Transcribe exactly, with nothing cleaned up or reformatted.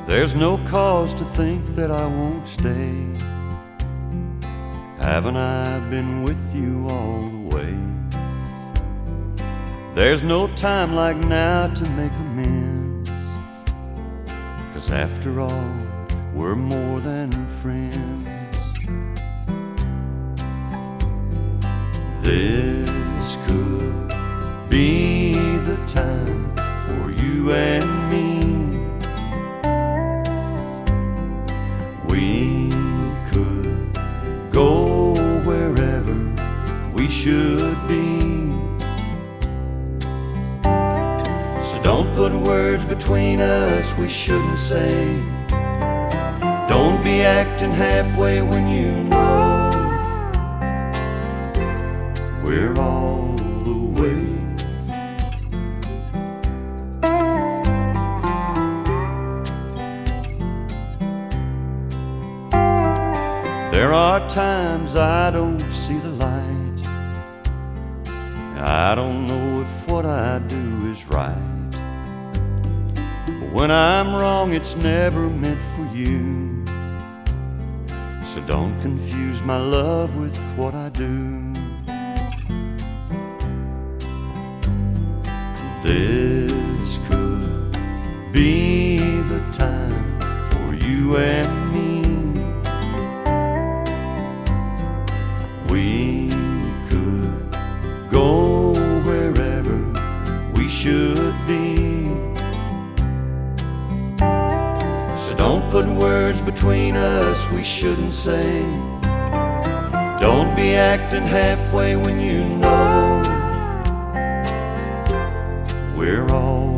There's no cause to think that I won't stay. Haven't I been with you all the way? There's no time like now to make amends, 'cause after all, we're more than friends. This could be the time for you and me. We could go wherever we should be. So don't put words between us we shouldn't say. Don't be acting halfway when you know we're all the way. There are times I don't see the light. I don't know if what I do is right. But when I'm wrong, it's never meant for you. So don't confuse my love with what I do. This could be the time for you and me. We could go wherever we should be. So don't put words between us we shouldn't say. Don't be acting halfway when you know we're all